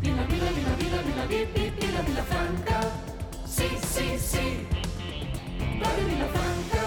Vila, vila, vila, vila, vila, vila, Vilafranca. Sí, sí, sí. Ràdio Vilafranca.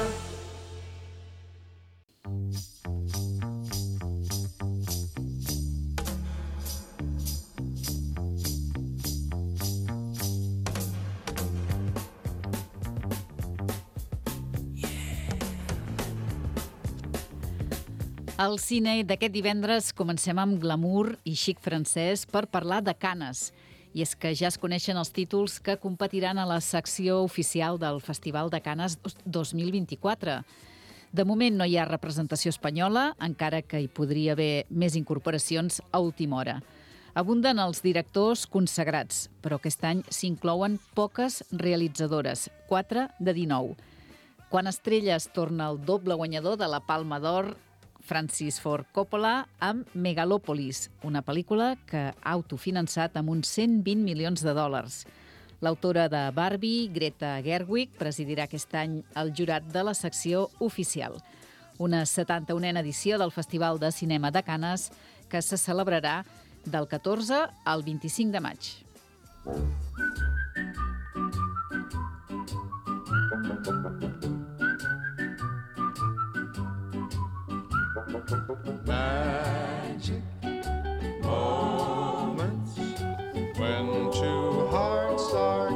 Al cine d'aquest divendres comencem amb glamour i xic francès per parlar de Canes. I és que ja es coneixen els títols que competiran a la secció oficial del Festival de Canes 2024. De moment no hi ha representació espanyola, encara que hi podria haver més incorporacions a última hora. Abunden els directors consagrats, però aquest any s'inclouen poques realitzadores, 4 de 19. Quan Estrelles torna el doble guanyador de la Palma d'Or, Francis Ford Coppola, amb Megalopolis, una pel·lícula que ha autofinançat amb uns 120 milions de dòlars. L'autora de Barbie, Greta Gerwig, presidirà aquest any el jurat de la secció oficial. Una 71a edició del Festival de Cinema de Canes que se celebrarà del 14 al 25 de maig. Magic moments when two hearts are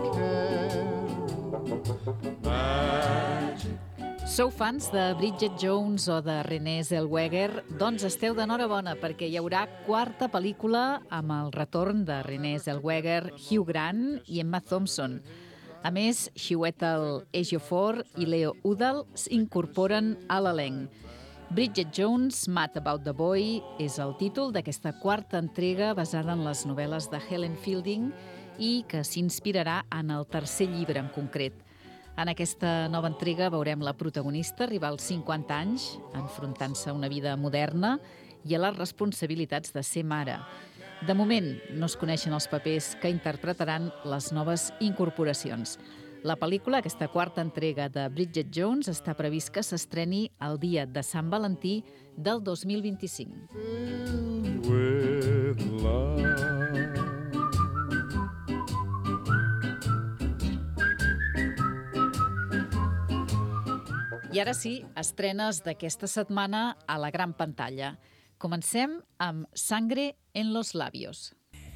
caring. Magic. Sou fans de Bridget Jones o de Renée Zellweger? Doncs esteu d'enhorabona perquè hi haurà quarta pel·lícula amb el retorn de Renée Zellweger, Hugh Grant i Emma Thompson. A més, Chiwetel Ejiofor i Leo Udall s'incorporen a l'elenc. Bridget Jones, Mad About the Boy, és el títol d'aquesta quarta entrega basada en les novel·les de Helen Fielding i que s'inspirarà en el tercer llibre en concret. En aquesta nova entrega veurem la protagonista arribar als 50 anys, enfrontant-se a una vida moderna i a les responsabilitats de ser mare. De moment, no es coneixen els papers que interpretaran les noves incorporacions. La pel·lícula, aquesta quarta entrega de Bridget Jones, està previst que s'estreni el dia de Sant Valentí del 2025. With love. I ara sí, estrenes d'aquesta setmana a la gran pantalla. Comencem amb Sangre en los labios.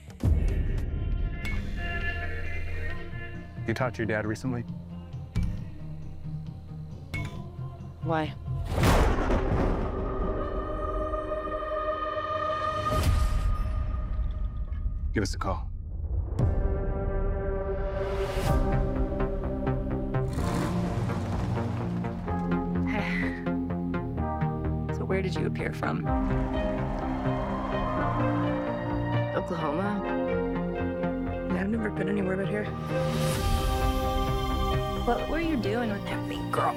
You talked to your dad recently? Why? Give us a call. So where did you appear from? Oklahoma? I've never been anywhere but here. What were you doing with that big girl?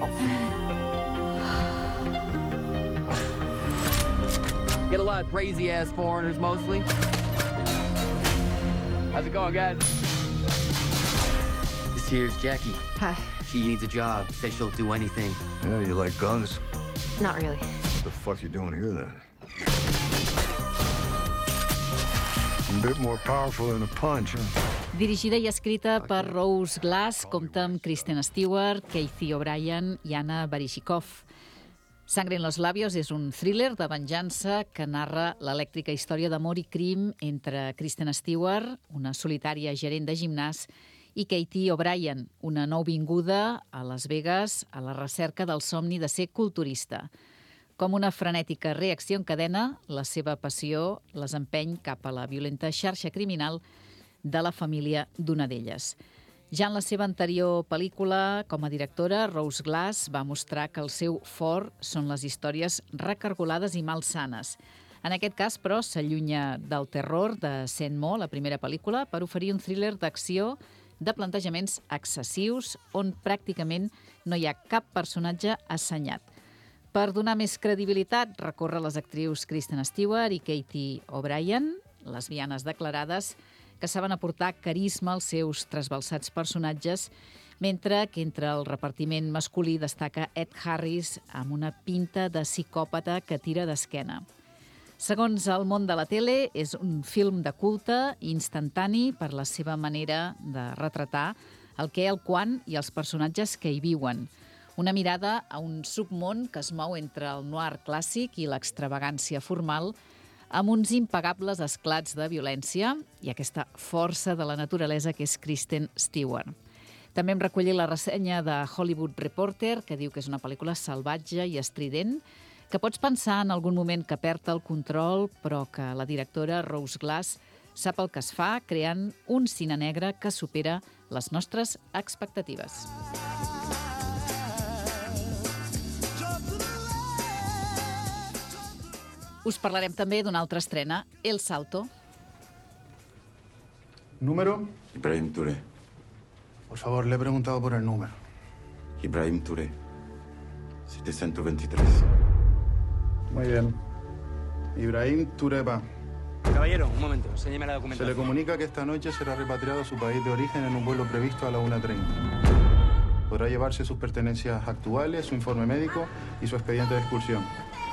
Get a lot of crazy-ass foreigners, mostly. How's it going, guys? This here's Jackie. Hi. She needs a job. Says she'll do anything. Yeah, you like guns? Not really. What the fuck you doing here, then? A bit more powerful than a punch, huh? Dirigida i escrita per Rose Glass, compta amb Kristen Stewart, Kathy O'Brien i Anna Baryshnikov. Sangre en los labios és un thriller de venjança que narra l'elèctrica història d'amor i crim entre Kristen Stewart, una solitària gerent de gimnàs, i Katie O'Brien, una nouvinguda a Las Vegas a la recerca del somni de ser culturista. Com una frenètica reacció en cadena, la seva passió les empeny cap a la violenta xarxa criminal de la família d'una d'elles. Ja en la seva anterior pel·lícula, com a directora, Rose Glass va mostrar que el seu fort són les històries recargolades i malsanes. En aquest cas, però, s'allunya del terror de Saint Maud, la primera pel·lícula, per oferir un thriller d'acció de plantejaments excessius on pràcticament no hi ha cap personatge assenyat. Per donar més credibilitat, recorre les actrius Kristen Stewart i Katie O'Brien, lesbianes declarades, que saben aportar carisma als seus trasbalsats personatges, mentre que entre el repartiment masculí destaca Ed Harris amb una pinta de psicòpata que tira d'esquena. Segons el món de la tele, és un film de culte instantani per la seva manera de retratar el què, el quan i els personatges que hi viuen. Una mirada a un submón que es mou entre el noir clàssic i l'extravagància formal, amb uns impagables esclats de violència i aquesta força de la naturalesa que és Kristen Stewart. També hem recollit la ressenya de Hollywood Reporter, que diu que és una pel·lícula salvatge i estrident, que pots pensar en algun moment que perd el control, però que la directora Rose Glass sap el que es fa, creant un cine negre que supera les nostres expectatives. Us parlarem també d'una altra estrena, El Salto. ¿Número? Ibrahim Touré. Por favor, le he preguntado por el número. Ibrahim Touré. 723. Muy bien. Ibrahim Touré va. Caballero, un momento, enséñeme la Se documentación. le comunica que esta noche será repatriado a su país de origen en un vuelo previsto a la 1:30. Podrá llevarse sus pertenencias actuales, su informe médico y su expediente de expulsión.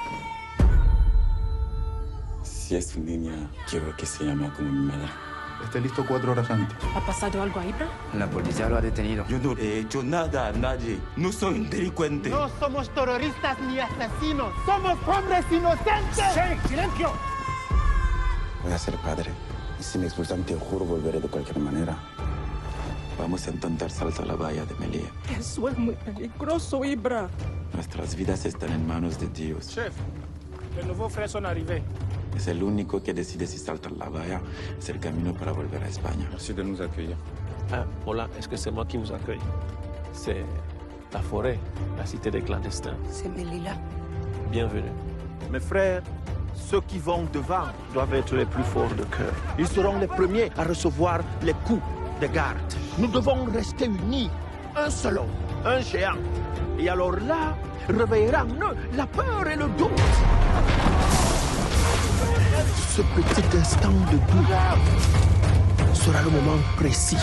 Si es un niña, quiero que se llame como mi madre. Esté listo 4 horas antes. ¿Ha pasado algo ahí, bro? La policía lo ha detenido. Yo no he hecho nada a nadie. No soy un delincuente. No somos terroristas ni asesinos, somos hombres inocentes. ¡Sí, silencio! Voy a ser padre. Y si me expulsan, te juro, volveré de cualquier manera. Vamos a intentar saltar la valla de Melie. Eso es muy peligroso, Ibra. Nuestras vidas están en manos de Dios. Chef, les nouveaux frais sont arrivés. Es el único que decide si saltar la valla. Es el camino para volver a España. Merci de nous accueillir. Ah, hola, est-ce que c'est moi qui vous accueille? C'est la forêt, la cité des clandestins. C'est Melilla. Bienvenue. Mes frères, ceux qui vont devant doivent être les plus forts de cœur. Ils seront les premiers à recevoir les coups de garde. Nous devons rester unis, un seul homme, un géant. Et alors là, réveillera en eux la peur et le doute. Ce petit instant de doute sera le moment précis.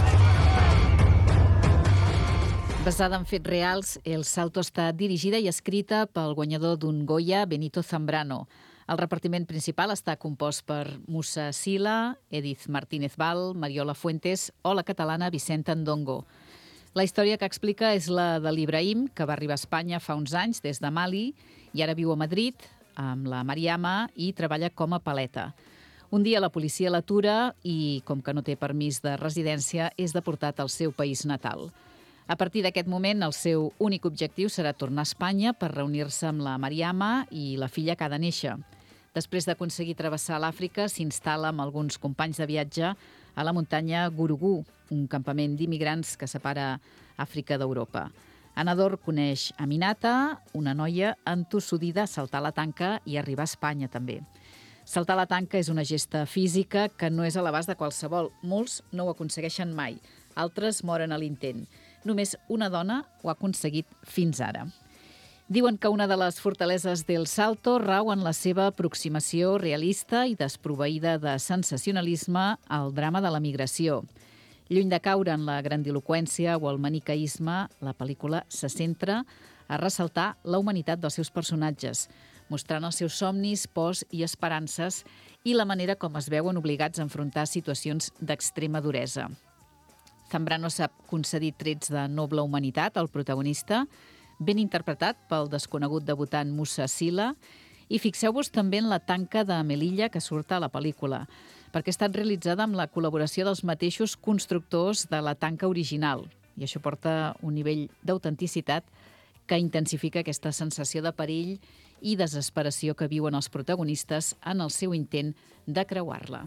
Basada en fets reals, El Salto està dirigida i escrita pel guanyador d'un Goya, Benito Zambrano. El repartiment principal està compost per Musa Sila, Edith Martínez Val, Mariola Fuentes o la catalana Vicenta Ndongo. La història que explica és la de l'Ibrahim, que va arribar a Espanya fa uns anys des de Mali i ara viu a Madrid amb la Mariama i treballa com a paleta. Un dia la policia l'atura i, com que no té permís de residència, és deportat al seu país natal. A partir d'aquest moment, el seu únic objectiu serà tornar a Espanya per reunir-se amb la Mariama i la filla que ha de néixer. Després d'aconseguir travessar l'Àfrica, s'instal·la amb alguns companys de viatge a la muntanya Gurugú, un campament d'immigrants que separa Àfrica d'Europa. Anador coneix Aminata, una noia entossudida a saltar la tanca i arribar a Espanya també. Saltar la tanca és una gesta física que no és a l'abast de qualsevol. Molts no ho aconsegueixen mai, altres moren a l'intent. Només una dona ho ha aconseguit fins ara. Diuen que una de les fortaleses del Salto rau en la seva aproximació realista i desproveïda de sensacionalisme al drama de la migració. Lluny de caure en la grandiloqüència o el maniqueisme, la pel·lícula se centra a ressaltar la humanitat dels seus personatges, mostrant els seus somnis, pors i esperances i la manera com es veuen obligats a enfrontar situacions d'extrema duresa. Zambrano s'ha concedit trets de noble humanitat al protagonista, ben interpretat pel desconegut debutant Musa Sila, i fixeu-vos també en la tanca de Melilla que surt a la pel·lícula, perquè ha estat realitzada amb la col·laboració dels mateixos constructors de la tanca original, i això porta un nivell d'autenticitat que intensifica aquesta sensació de perill i desesperació que viuen els protagonistes en el seu intent de creuar-la.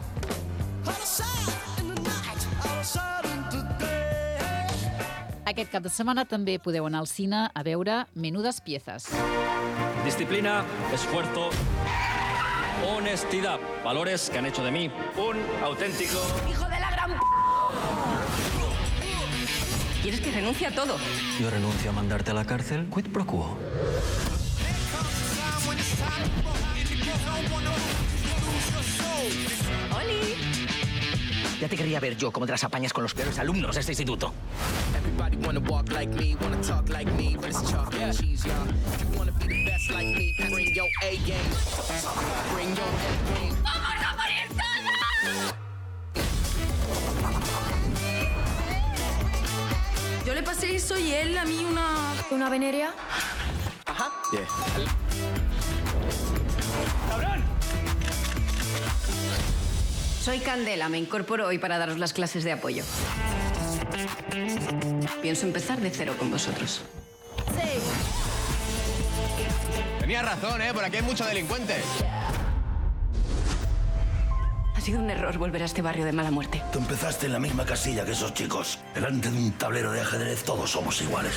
Aquest cap de setmana també podeu anar al cine a veure Menudas Piezas. Disciplina, esfuerzo, honestidad. Valores que han hecho de mí un auténtico... ¡Hijo de la gran p***! ¿Quieres que renuncie a todo? Yo renuncio a mandarte a la cárcel, quid pro quo. ¡Oli! Ya te quería ver yo cómo te las apañas con los peores alumnos de este instituto. Everybody wanna walk like me, wanna talk like me, but it's chalk and cheese, y'all. If you wanna be the best like me, bring your A game. Bring your A game. ¡Vamos a morir todos! Yo le pasé eso y él a mí una venerea. Ajá. Yeah. ¡Cabrón! Soy Candela, me incorporo hoy para daros las clases de apoyo. Pienso empezar de cero con vosotros. Sí. Tenías razón, por aquí hay mucho delincuente. Ha sido un error volver a este barrio de mala muerte. Tú empezaste en la misma casilla que esos chicos. Delante de un tablero de ajedrez todos somos iguales.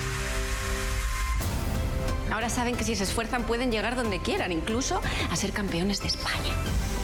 Ahora saben que si se esfuerzan pueden llegar donde quieran, incluso a ser campeones de España.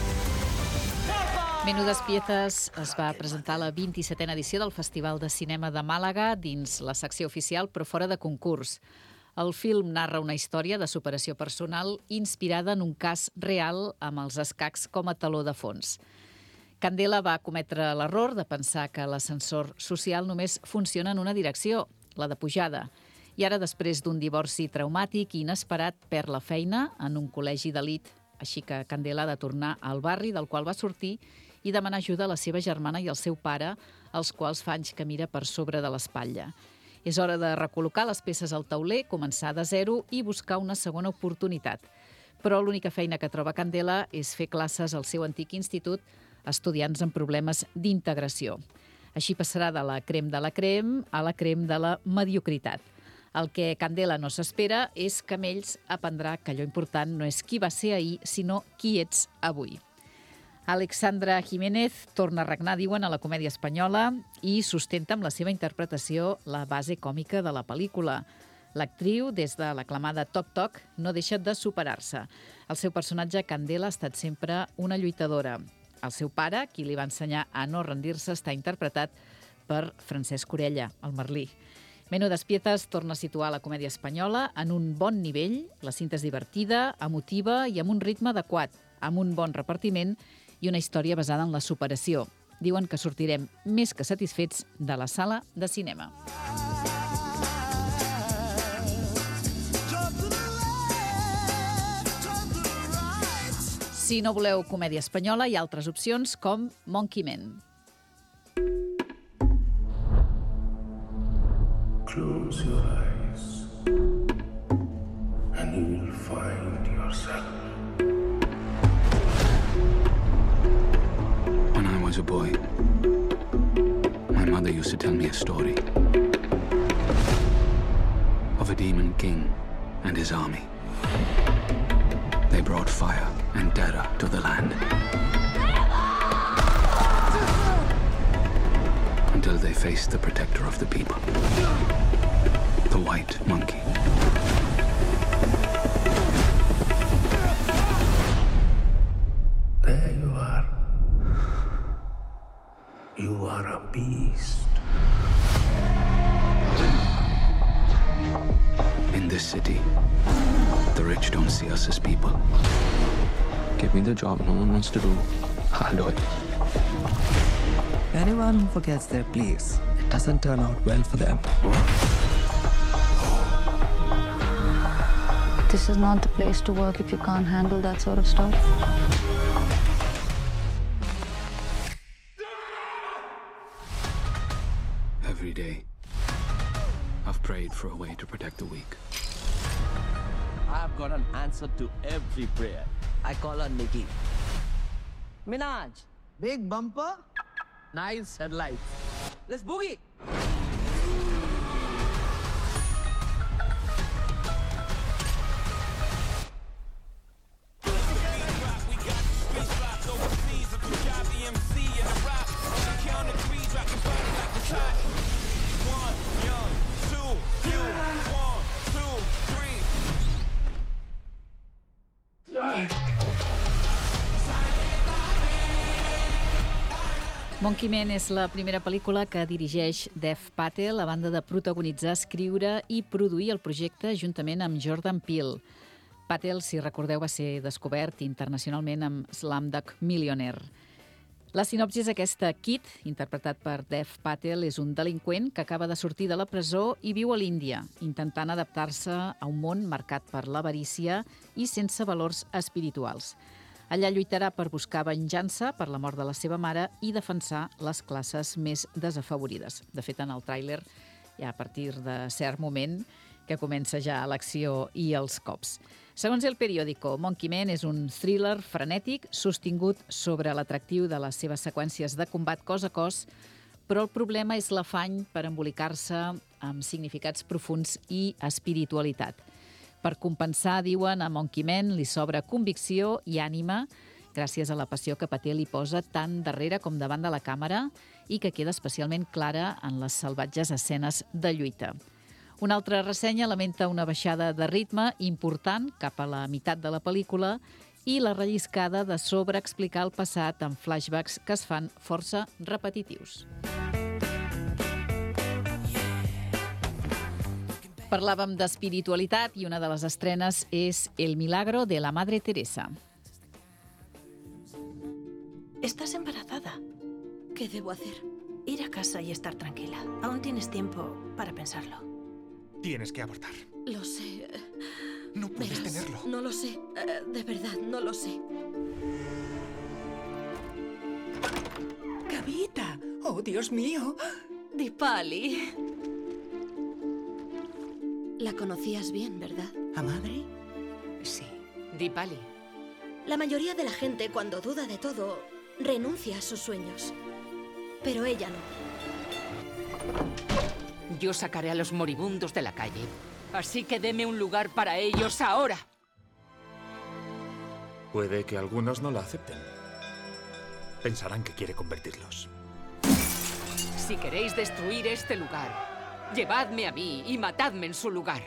Menudes Pieces es va presentar a la 27a edició del Festival de Cinema de Màlaga dins la secció oficial però fora de concurs. El film narra una història de superació personal inspirada en un cas real amb els escacs com a taló de fons. Candela va cometre l'error de pensar que l'ascensor social només funciona en una direcció, la de pujada. I ara, després d'un divorci traumàtic i inesperat, perd la feina en un col·legi d'elit, així que Candela ha de tornar al barri del qual va sortir i demanar ajuda a la seva germana i al seu pare, els quals fa anys que mira per sobre de l'espatlla. És hora de recol·locar les peces al tauler, començar de zero i buscar una segona oportunitat. Però l'única feina que troba Candela és fer classes al seu antic institut a estudiants amb problemes d'integració. Així passarà de la crem de la crem a la crem de la mediocritat. El que Candela no s'espera és que amb ells aprendrà que allò important no és qui va ser ahir, sinó qui ets avui. Alexandra Jiménez torna a regnar, diuen, a la comèdia espanyola i sustenta amb la seva interpretació la base còmica de la pel·lícula. L'actriu, des de l'aclamada Toc Toc, no deixa de superar-se. El seu personatge, Candela, ha estat sempre una lluitadora. El seu pare, qui li va ensenyar a no rendir-se, està interpretat per Francesc Orella, el Merlí. Menudes Pieces torna a situar la comèdia espanyola en un bon nivell. La cinta és divertida, emotiva i amb un ritme adequat, amb un bon repartiment i una història basada en la superació. Diuen que sortirem més que satisfets de la sala de cinema. Si no voleu comèdia espanyola, hi ha altres opcions com Monkey Man. Close your eyes and you will find yourself. When I was a boy, my mother used to tell me a story of a demon king and his army. They brought fire and terror to the land until they faced the protector of the people, the white monkey. There you are. You are a beast. In this city, the rich don't see us as people. Give me the job no one wants to do. I'll do it. Anyone who forgets their place, it doesn't turn out well for them. This is not the place to work if you can't handle that sort of stuff. Every day, I've prayed for a way to protect the weak. I've got an answer to every prayer. I call her Nikki. Minaj. Big bumper. Nice headlights. Let's boogie. Monkey Man és la primera pel·lícula que dirigeix Dev Patel a banda de protagonitzar, escriure i produir el projecte juntament amb Jordan Peele. Patel, si recordeu, va ser descobert internacionalment amb Slumdog Millionaire. La sinopsi és aquesta. Kit, interpretat per Dev Patel, és un delinqüent que acaba de sortir de la presó i viu a l'Índia, intentant adaptar-se a un món marcat per l'avarícia i sense valors espirituals. Allà lluitarà per buscar venjança per la mort de la seva mare i defensar les classes més desafavorides. De fet, en el tràiler, ja a partir de cert moment, que comença ja l'acció i els cops. Segons El Periódico, Monkey Man és un thriller frenètic sostingut sobre l'atractiu de les seves seqüències de combat cos a cos, però el problema és l'afany per embolicar-se amb significats profuns i espiritualitat. Per compensar, diuen, a Monkey Man li sobra convicció i ànima gràcies a la passió que Patel li posa tant darrere com davant de la càmera i que queda especialment clara en les salvatges escenes de lluita. Una altra ressenya lamenta una baixada de ritme important cap a la meitat de la pel·lícula i la relliscada de sobreexplicar el passat amb flashbacks que es fan força repetitius. Parlàvem d'espiritualitat i una de les estrenes és El milagro de la Madre Teresa. Estás embarazada. ¿Qué debo hacer? Ir a casa y estar tranquila. Aún tienes tiempo para pensarlo. Tienes que abortar. Lo sé. No puedes tenerlo. No lo sé. De verdad, no lo sé. Kavita. Oh, Dios mío. Dipali. La conocías bien, ¿verdad? ¿A madre? Sí, Dipali. La mayoría de la gente, cuando duda de todo, renuncia a sus sueños. Pero ella no. Yo sacaré a los moribundos de la calle. Así que deme un lugar para ellos ahora. Puede que algunos no la acepten. Pensarán que quiere convertirlos. Si queréis destruir este lugar, llevadme a mí y matadme en su lugar.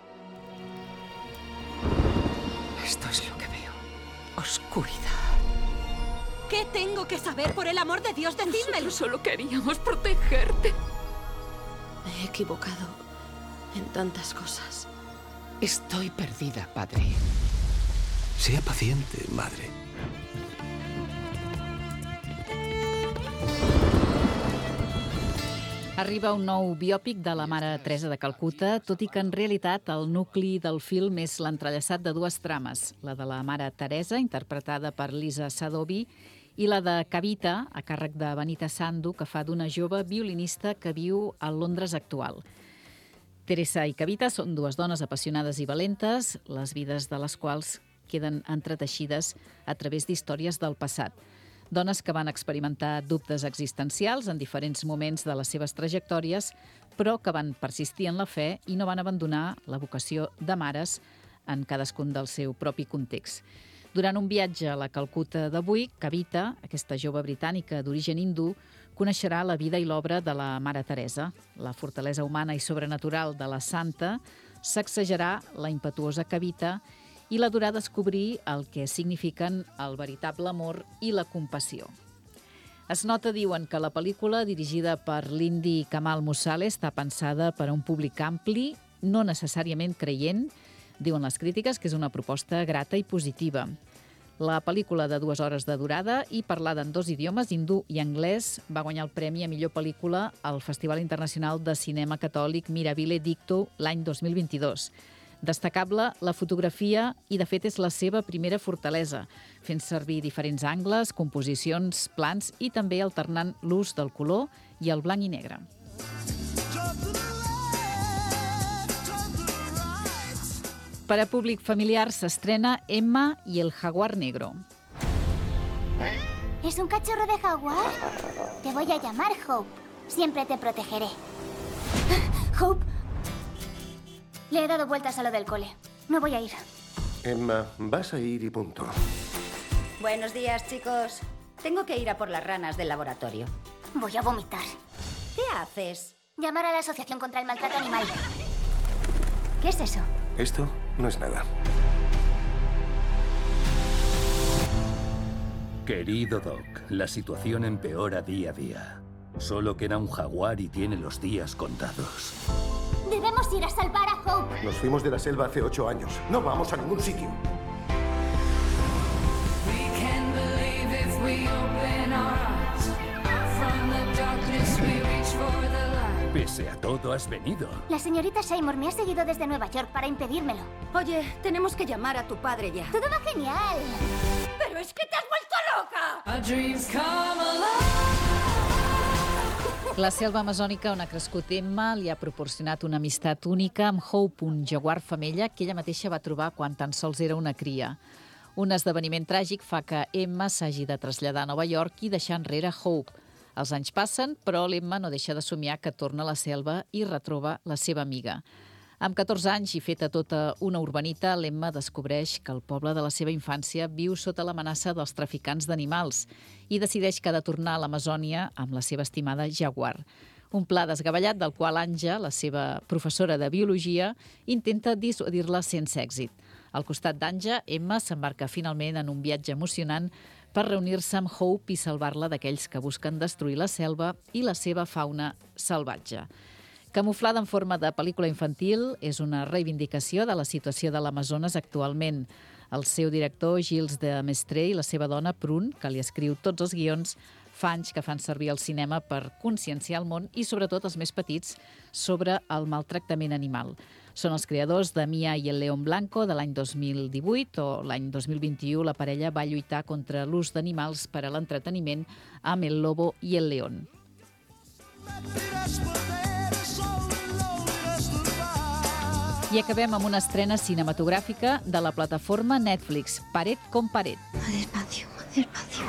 Esto es lo que veo. Oscuridad. ¿Qué tengo que saber? Por el amor de Dios, decídmelo. Solo queríamos protegerte. Me he equivocado en tantas cosas. Estoy perdida, padre. Sea paciente, madre. Arriba un nou biòpic de la Mare Teresa de Calcuta, tot i que en realitat el nucli del film és l'entrellaçat de dues trames, la de la Mare Teresa, interpretada per Lisa Sadovi, i la de Kavita, a càrrec de Vanita Sandhu, que fa d'una jove violinista que viu a Londres actual. Teresa i Kavita són dues dones apassionades i valentes, les vides de les quals queden entreteixides a través d'històries del passat. Dones que van experimentar dubtes existencials en diferents moments de les seves trajectòries, però que van persistir en la fe i no van abandonar la vocació de mares en cadascun del seu propi context. Durant un viatge a la Calcuta d'avui, Kavita, aquesta jove britànica d'origen hindú, coneixerà la vida i l'obra de la Mare Teresa. La fortalesa humana i sobrenatural de la santa sacsejarà la impetuosa Kavita i la durà a descobrir el que signifiquen el veritable amor i la compassió. Es nota, diuen, que la pel·lícula, dirigida per l'indi Kamal Mussale, està pensada per a un públic ampli, no necessàriament creient. Diuen les crítiques que és una proposta grata i positiva. La pel·lícula de 2 hores de durada i parlada en 2 idiomes, hindú i anglès, va guanyar el premi a millor pel·lícula al Festival Internacional de Cinema Catòlic Mirabile Dicto l'any 2022. Destacable la fotografia i, de fet, és la seva primera fortalesa, fent servir diferents angles, composicions, plans i també alternant l'ús del color i el blanc i negre. Per a públic familiar s'estrena Emma y el jaguar negro. ¿Es un cachorro de jaguar? Te voy a llamar Hope. Siempre te protegeré. Hope. Le he dado vueltas a lo del cole. No voy a ir. Emma, vas a ir y punto. Buenos días, chicos. Tengo que ir a por las ranas del laboratorio. Voy a vomitar. ¿Qué haces? Llamar a la Asociación contra el Maltrato Animal. ¿Qué es eso? Esto no es nada. Querido Doc, la situación empeora día a día. Solo queda un jaguar y tiene los días contados. Debemos ir a salvar a Hope. Nos fuimos de la selva hace 8 años. No vamos a ningún sitio. We can believe if we open our eyes. Pese a todo has venido. La señorita Seymour me ha seguido desde Nueva York para impedírmelo. Oye, tenemos que llamar a tu padre ya. Todo va genial. ¡Pero es que te has vuelto loca! La selva amazònica on ha crescut Emma li ha proporcionat una amistat única amb Hope, un jaguar femella que ella mateixa va trobar quan tan sols era una cria. Un esdeveniment tràgic fa que Emma s'hagi de traslladar a Nova York i deixar enrere Hope. Els anys passen, però l'Emma no deixa de somiar que torna a la selva i retroba la seva amiga. Amb 14 anys i feta tota una urbanita, l'Emma descobreix que el poble de la seva infància viu sota l'amenaça dels traficants d'animals i decideix que ha de tornar a l'Amazònia amb la seva estimada jaguar. Un pla desgavellat del qual Anja, la seva professora de biologia, intenta dissuadir-la sense èxit. Al costat d'Anja, Emma s'embarca finalment en un viatge emocionant per reunir-se amb Hope i salvar-la d'aquells que busquen destruir la selva i la seva fauna salvatge. Camuflada en forma de pel·lícula infantil, és una reivindicació de la situació de l'Amazones actualment. El seu director, Gilles de Maistre, i la seva dona, Prune, que li escriu tots els guions, fa anys que fan servir el cinema per conscienciar el món i, sobretot, els més petits, sobre el maltractament animal. Són els creadors de Mia i el León Blanco de l'any 2018 o l'any 2021 la parella va lluitar contra l'ús d'animals per a l'entreteniment amb El Lobo i el León. I acabem amb una estrena cinematogràfica de la plataforma Netflix, Paret con paret. Despacio, despacio.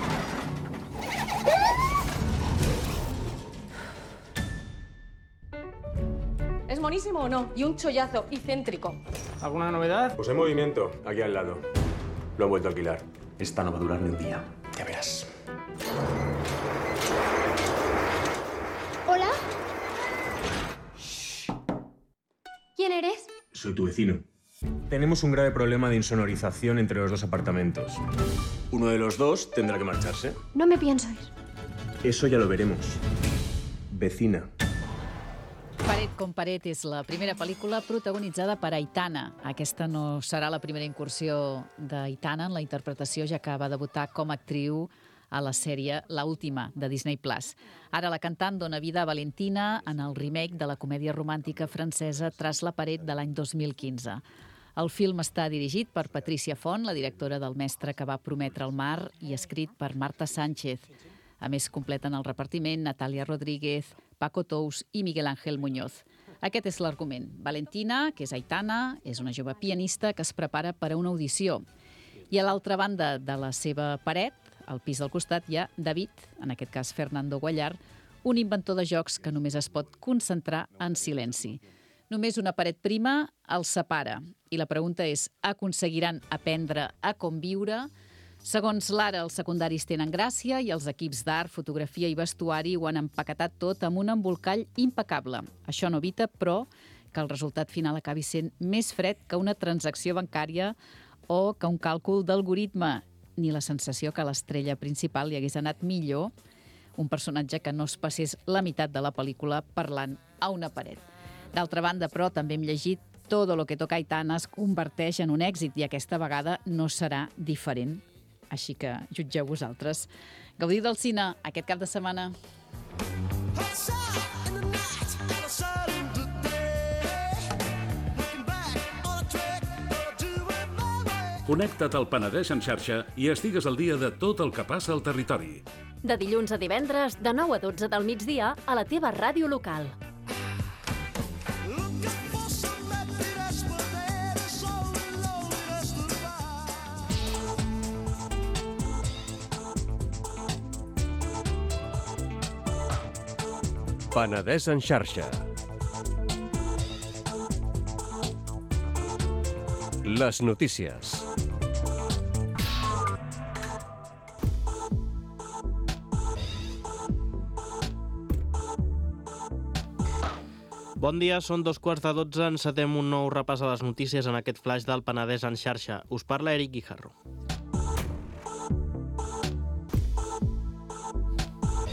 ¿Es monísimo o no? Y un chollazo, y céntrico. ¿Alguna novedad? Pues en movimiento, aquí al lado. Lo han vuelto a alquilar. Esta no va a durar ni un día. Ya verás. ¿Hola? ¿Quién eres? Soy tu vecino. Tenemos un grave problema de insonorización entre los dos apartamentos. Uno de los dos tendrá que marcharse. No me pienso ir. Eso ya lo veremos. Vecina. Paret con paret és la primera pel·lícula protagonitzada per Aitana. Aquesta no serà la primera incursió d'Aitana en la interpretació, ja que va debutar com a actriu a la sèrie La Última, de Disney+. Ara la cantant dona vida a Valentina en el remake de la comèdia romàntica francesa Tras la paret de l'any 2015. El film està dirigit per Patricia Font, la directora del Mestre que va prometre el mar, i escrit per Marta Sánchez. A més, completen el repartiment Natàlia Rodríguez, Paco Tous i Miguel Ángel Muñoz. Aquest és l'argument. Valentina, que és Aitana, és una jove pianista que es prepara per a una audició. I a l'altra banda de la seva paret, al pis del costat, hi ha David, en aquest cas Fernando Guallar, un inventor de jocs que només es pot concentrar en silenci. Només una paret prima els separa. I la pregunta és, aconseguiran aprendre a conviure? Segons l'Ara, els secundaris tenen gràcia i els equips d'art, fotografia i vestuari ho han empaquetat tot amb un embolcall impecable. Això no evita, però, que el resultat final acabi sent més fred que una transacció bancària o que un càlcul d'algoritme, ni la sensació que a l'estrella principal li hagués anat millor un personatge que no es passés la meitat de la pel·lícula parlant a una paret. D'altra banda, però, també hem llegit Todo lo que toca Aitana es converteix en un èxit i aquesta vegada no serà diferent. Així que jutgeu vosaltres. Gaudiu del cine aquest cap de setmana. Connecta't al Penedès en xarxa i estigues al dia de tot el que passa al territori. De dilluns a divendres, de 9 a 12 del migdia, a la teva ràdio local. Penedès en xarxa. Les notícies. Bon dia, són 2:15. Encetem un nou repàs a les notícies en aquest flaix del Penedès en xarxa. Us parla Eric Guijarro.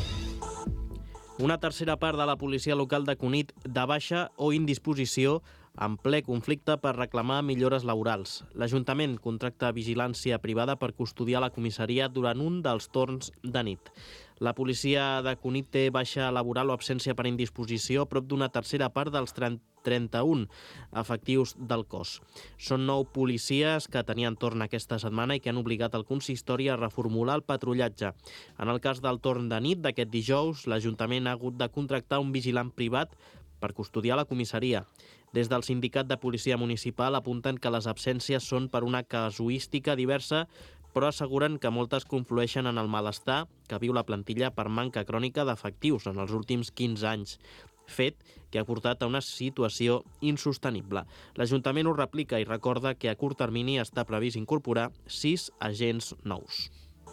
Una tercera part de la policia local de Cunit de baixa o indisposició en ple conflicte per reclamar millores laborals. L'Ajuntament contracta vigilància privada per custodiar la comissaria durant un dels torns de nit. La policia de Cunit té baixa laboral o absència per indisposició prop d'una tercera part dels 31 efectius del cos. Són 9 policies que tenien torn aquesta setmana i que han obligat el consistori a reformular el patrullatge. En el cas del torn de nit d'aquest dijous, l'Ajuntament ha hagut de contractar un vigilant privat per custodiar la comissaria. Des del sindicat de policia municipal apunten que les absències són per una casuística diversa, però asseguren que moltes conflueixen en el malestar que viu la plantilla per manca crònica d'efectius en els últims 15 anys, fet que ha portat a una situació insostenible. L'Ajuntament ho replica i recorda que a curt termini està previst incorporar 6 agents nous.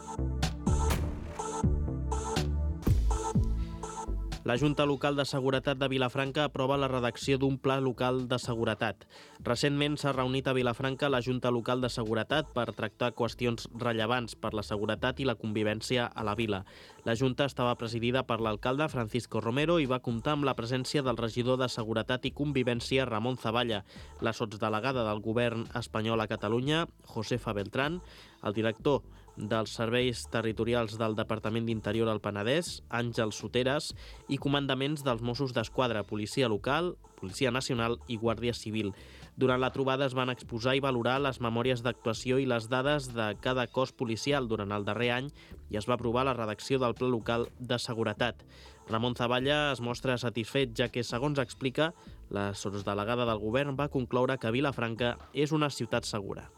La Junta Local de Seguretat de Vilafranca aprova la redacció d'un pla local de seguretat. Recentment s'ha reunit a Vilafranca la Junta Local de Seguretat per tractar qüestions rellevants per la seguretat i la convivència a la vila. La Junta estava presidida per l'alcalde Francisco Romero i va comptar amb la presència del regidor de Seguretat i Convivència Ramon Zavalla, la sotsdelegada del govern espanyol a Catalunya, Josefa Beltrán, el director dels Serveis Territorials del Departament d'Interior al Penedès, Àngel Soteres, i comandaments dels Mossos d'Esquadra, Policia Local, Policia Nacional i Guàrdia Civil. Durant la trobada es van exposar i valorar les memòries d'actuació i les dades de cada cos policial durant el darrer any i es va aprovar la redacció del Pla Local de Seguretat. Ramon Zavalla es mostra satisfet, ja que, segons explica, la sotsdelegada del govern va concloure que Vilafranca és una ciutat segura.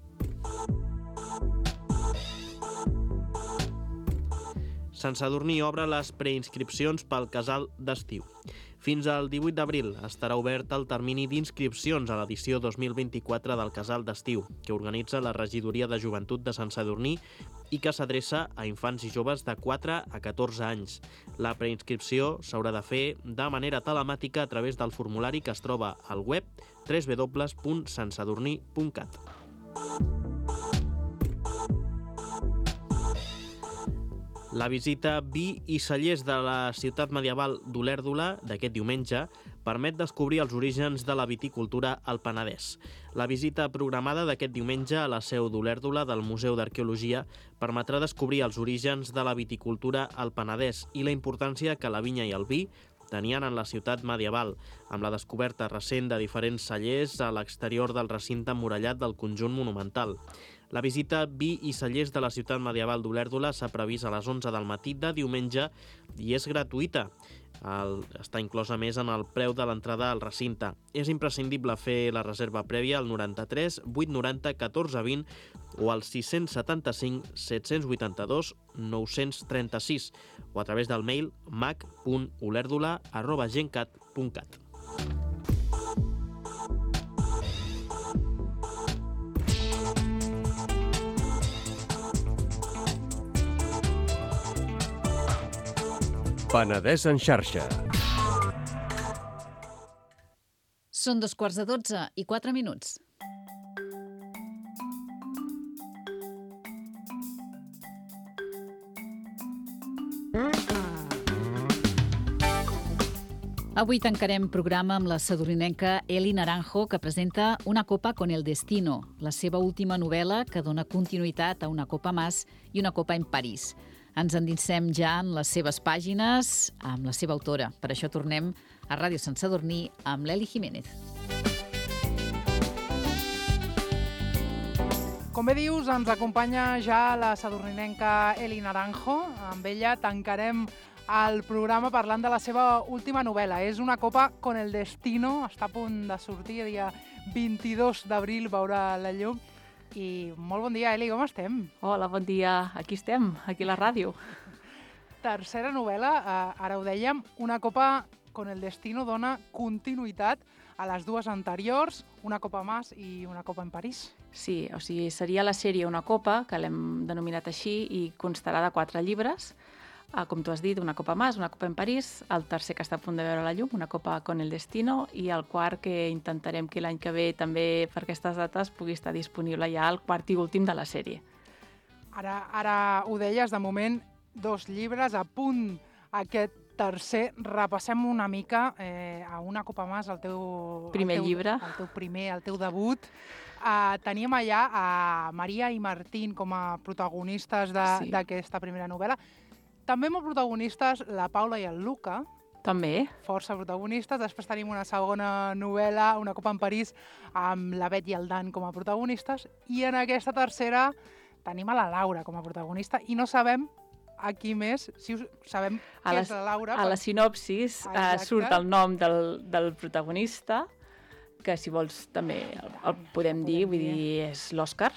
Sant Sadurní obre les preinscripcions pel casal d'estiu. Fins al 18 d'abril estarà obert el termini d'inscripcions a l'edició 2024 del casal d'estiu, que organitza la Regidoria de Joventut de Sant Sadurní i que s'adreça a infants i joves de 4 a 14 anys. La preinscripció s'haurà de fer de manera telemàtica a través del formulari que es troba al web www.santsadurní.cat. La visita Vi i Cellers de la ciutat medieval d'Olèrdola d'aquest diumenge permet descobrir els orígens de la viticultura al Penedès. La visita programada d'aquest diumenge a la seu d'Olèrdola del Museu d'Arqueologia permetrà descobrir els orígens de la viticultura al Penedès i la importància que la vinya i el vi tenien en la ciutat medieval, amb la descoberta recent de diferents cellers a l'exterior del recinte emmurallat del conjunt monumental. La visita Vi i Cellers de la ciutat medieval d'Olèrdola s'ha previst a les 11 del matí de diumenge i és gratuïta. Està inclosa més en el preu de l'entrada al recinte. És imprescindible fer la reserva prèvia al 93 890 1420 o al 675 782 936 o a través del mail mac.olèrdola@gencat.cat. Penedès en xarxa. Són 12:45 i 4 minuts. Avui tancarem programa amb la sadurninenca Eli Naranjo, que presenta Una copa con el destino, la seva última novel·la que dona continuïtat a Una copa más i Una copa en París. Ens endinsem ja en les seves pàgines amb la seva autora. Per això tornem a Ràdio Sant Sadurní amb l'Eli Jiménez. Com bé dius, ens acompanya ja la sadurninenca Eli Naranjo. Amb ella tancarem el programa parlant de la seva última novel·la. És Una copa con el destino. Està a punt de sortir, dia 22 d'abril veurà la llum. I molt bon dia, Eli, com estem? Hola, bon dia. Aquí estem, aquí a la ràdio. Tercera novel·la, ara ho dèiem, Una copa con el destino dona continuïtat a les dues anteriors, Una copa más i Una copa en París. Sí, o sigui, seria la sèrie Una copa, que l'hem denominat així, i constarà de 4 llibres. Com tu has dit, Una copa más, Una copa en París, el tercer que està a punt de veure la llum, Una copa con el destino, i el quart que intentarem que l'any que ve també per aquestes dates pugui estar disponible ja el quart i últim de la sèrie. Ara ho deies, de moment 2 llibres a punt aquest tercer, repassem una mica a Una copa más, el teu llibre. El teu primer, el teu debut. Teníem allà a Maria i Martín com a protagonistes d'aquesta primera novel·la. També molt protagonistes la Paula i el Luca. També. Força protagonistes. Després tenim una segona novel·la, Una copa en París, amb la Bet i el Dan com a protagonistes. I en aquesta tercera tenim a la Laura com a protagonista i no sabem aquí més, si sabem què és la Laura. A la sinopsis surt el nom del protagonista, que si vols també el podem dir, vull dir, és l'Òscar.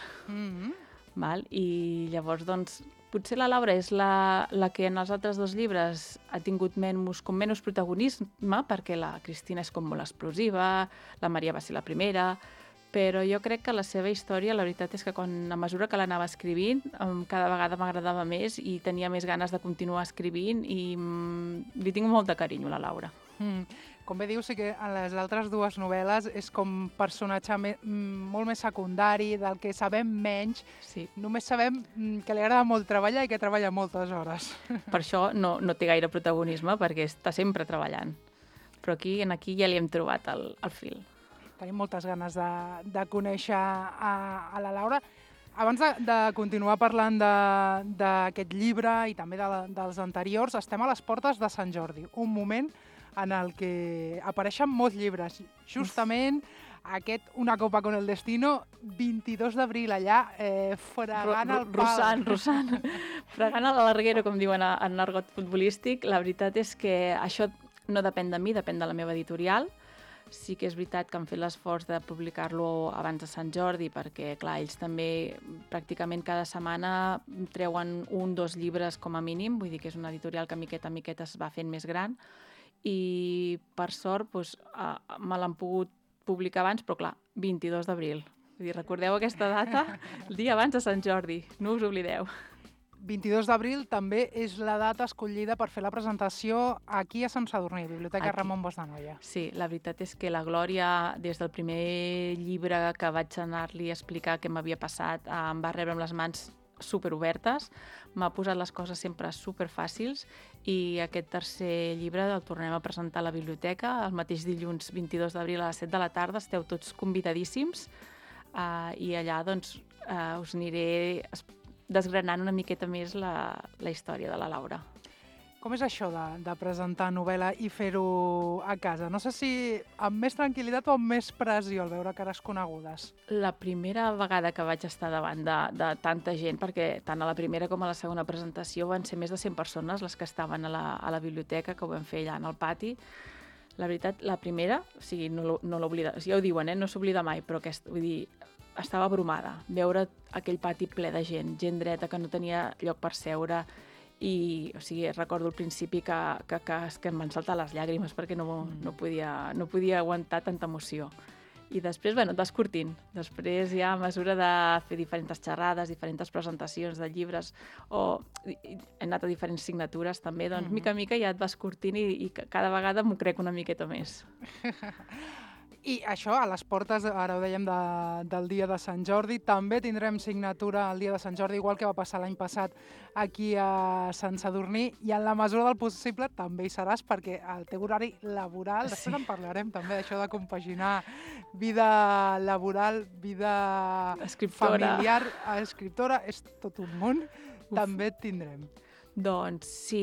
I llavors, doncs, potser la Laura és la que en els altres dos llibres ha tingut com menys protagonisme, perquè la Cristina és com molt explosiva, la Maria va ser la primera, però jo crec que la seva història, la veritat és que a mesura que l'anava escrivint, cada vegada m'agradava més i tenia més ganes de continuar escrivint i li tinc molt de carinyo a la Laura. Com bé dius, sí que en les altres dues novel·les és com personatge molt més secundari, del que sabem menys. Només sabem que li agrada molt treballar i que treballa moltes hores. Per això no té gaire protagonisme, perquè està sempre treballant. Però aquí ja li hem trobat el fil. Tenim moltes ganes de conèixer a la Laura. Abans de continuar parlant d'aquest llibre i també dels anteriors, estem a les portes de Sant Jordi, un moment en el que apareixen molts llibres. Justament aquest Una copa con el destino, 22 d'abril allà, fregant el pal. Russant. Fregant a l'Arguero, com diuen en argot futbolístic. La veritat és que això no depèn de mi, depèn de la meva editorial. Sí que és veritat que han fet l'esforç de publicar-lo abans de Sant Jordi, perquè, clar, ells també pràcticament cada setmana treuen 1-2 llibres com a mínim, vull dir que és una editorial que miqueta a miqueta es va fent més gran, i per sort me l'han pogut publicar abans, però clar, 22 d'abril. Vull dir, recordeu aquesta data? El dia abans de Sant Jordi, no us oblideu. 22 d'abril també és la data escollida per fer la presentació aquí a Sant Sadurní, Biblioteca Ramon Bosch d'Anoia. Sí, la veritat és que la Glòria, des del primer llibre que vaig anar-li a explicar què m'havia passat, em va rebre amb les mans superobertes, m'ha posat les coses sempre superfàcils i aquest tercer llibre el tornem a presentar a la biblioteca el mateix dilluns 22 d'abril a les 7 de la tarda. Esteu tots convidadíssims i allà doncs us aniré desgranant una miqueta més la història de la Laura. Com és això de presentar novel·la i fer-ho a casa? No sé si amb més tranquil·litat o amb més pressió al veure cares conegudes. La primera vegada que vaig estar davant de tanta gent, perquè tant a la primera com a la segona presentació van ser més de 100 persones les que estaven a la biblioteca, que ho vam fer allà en el pati. La veritat, la primera, o sigui, no l'oblida, ja ho diuen, no s'oblida mai, però vull dir, estava abrumada. Veure aquell pati ple de gent dreta que no tenia lloc per seure i, o sigui, recordo al principi que em van saltar les llàgrimes perquè no podia aguantar tanta emoció. I després, bueno, et vas curtint. Després ja a mesura de fer diferents xerrades, diferents presentacions de llibres o he anat a diferents signatures també, doncs mica en mica ja et vas curtint i cada vegada m'ho crec una miqueta més. I això, a les portes, ara ho dèiem, del dia de Sant Jordi, també tindrem signatura el dia de Sant Jordi, igual que va passar l'any passat aquí a Sant Sadurní, i en la mesura del possible també hi seràs, perquè el teu horari laboral, després en parlarem també d'això de compaginar vida laboral, vida familiar, escriptora, és tot un món, també et tindrem. Doncs sí,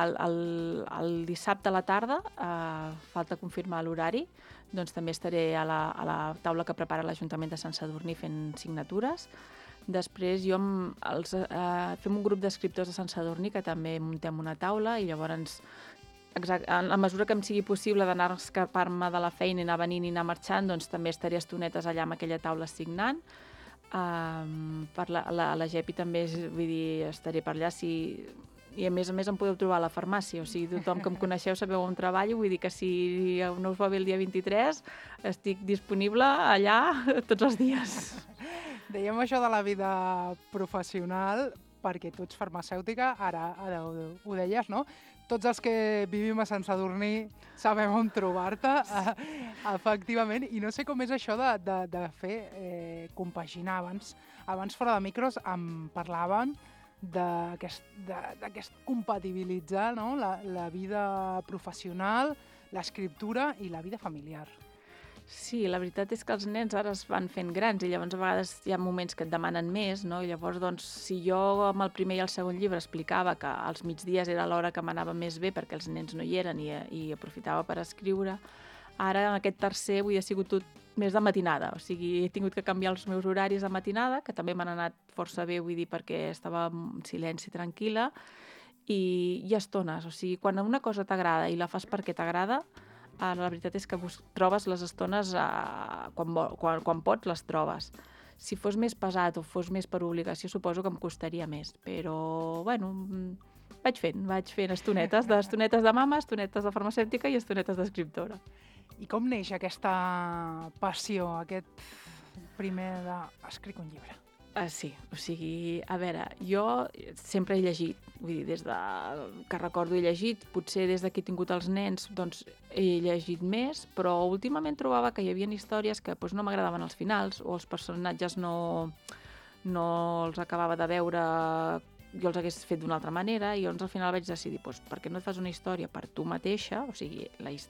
el dissabte a la tarda, falta confirmar l'horari, doncs també estaré a la taula que prepara l'Ajuntament de Sant Sadurní fent signatures. Després fem un grup d'escriptors de Sant Sadurní que també muntem una taula i llavors, a la mesura que em sigui possible d'anar a escapar-me de la feina i anar venint i anar marxant, doncs també estaré estonetes allà amb aquella taula signant. Per la GEPI també, vull dir, estaré per allà i a més em podeu trobar a la farmàcia, o sigui, tothom que em coneixeu sabeu on treballo, vull dir que si no us va bé el dia 23 estic disponible allà tots els dies. Dèiem això de la vida professional perquè tu ets farmacèutica, ara ho deies, no? Tots els que vivim a Sant Sadurní sabem on trobar-te, efectivament, i no sé com és això de fer compaginar. Abans fora de micros em parlaven d'aquest compatibilitzar, no? la vida professional, l'escriptura i la vida familiar. Sí, la veritat és que els nens ara es van fent grans i llavors a vegades hi ha moments que et demanen més, no? I llavors, doncs, si jo amb el primer i el segon llibre explicava que als migdies era l'hora que m'anava més bé perquè els nens no hi eren i aprofitava per escriure, ara en aquest tercer ha sigut tot més de matinada, o sigui, he tingut que canviar els meus horaris de matinada, que també m'han anat força bé, vull dir, perquè estava en silenci, tranquil·la, i estones, o sigui, quan una cosa t'agrada i la fas perquè t'agrada, la veritat és que trobes les estones, quan pots les trobes. Si fos més pesat o fos més per obligació, suposo que em costaria més, però, bueno, vaig fent estonetes de mama, estonetes de farmacèutica i estonetes d'escriptora. I com neix aquesta passió, aquest primer d'escric un llibre? Sí, o sigui, a veure, jo sempre he llegit, vull dir, des que recordo he llegit, potser des que he tingut els nens doncs he llegit més, però últimament trobava que hi havia històries que doncs, no m'agradaven els finals o els personatges no els acabava de veure, jo els hagués fet d'una altra manera i llavors al final vaig decidir, doncs, per què no et fas una història per tu mateixa, o sigui,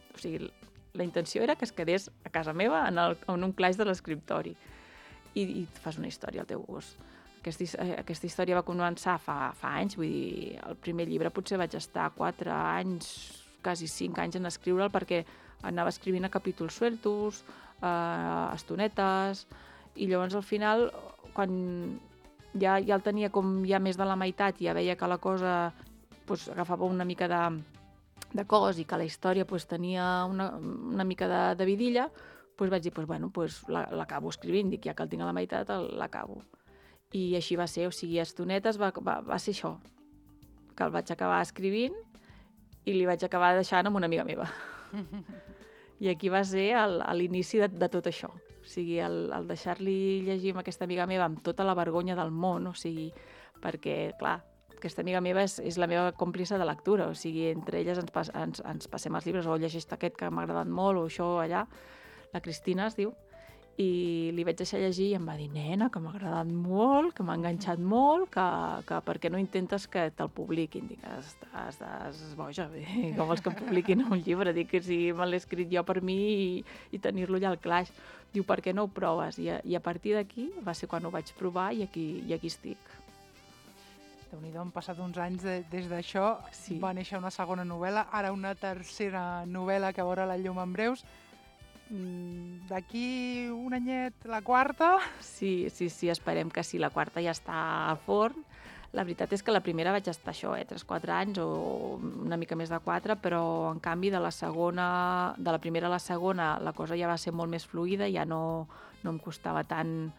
la intenció era que es quedés a casa meva en un claix de l'escriptori. I fas una història al teu gust. Aquesta història va començar fa anys, vull dir, el primer llibre potser vaig estar 4 anys, quasi 5 anys en escriure'l perquè anava escrivint a capítols sueltos, estonetes, i llavors al final, quan ja el tenia com ja més de la meitat i ja veia que la cosa agafava una mica de cos i que la història tenia una mica de vidilla, vaig dir, l'acabo escrivint, dic, ja que el tinc a la meitat, l'acabo. I així va ser, o sigui, estonetes va ser això, que el vaig acabar escrivint i li vaig acabar deixant amb una amiga meva. I aquí va ser l'inici de tot això. O sigui, el deixar-li llegir amb aquesta amiga meva amb tota la vergonya del món, o sigui, perquè, clar, aquesta amiga meva és la meva còmplice de lectura, o sigui, entre elles ens passem els llibres, o llegeix aquest que m'ha agradat molt, o això allà. La Cristina es diu, i li vaig deixar llegir i em va dir, nena, que m'ha agradat molt, que m'ha enganxat molt, que per què no intentes que te'l publiquin? Dic, estàs boja, com vols que em publiquin un llibre? Dic que si me l'he escrit jo per mi i tenir-lo allà al claix. Diu, per què no ho proves? I a partir d'aquí va ser quan ho vaig provar i aquí estic. Déu-n'hi-do, han passat uns anys des d'això, va néixer una segona novel·la, ara una tercera novel·la que veurà la llum en breus. D'aquí un anyet la quarta? Sí, esperem que sí, la quarta ja està a forn. La veritat és que la primera vaig estar això, 3-4 anys o una mica més de 4, però en canvi de la primera a la segona la cosa ja va ser molt més fluida, ja no em costava tant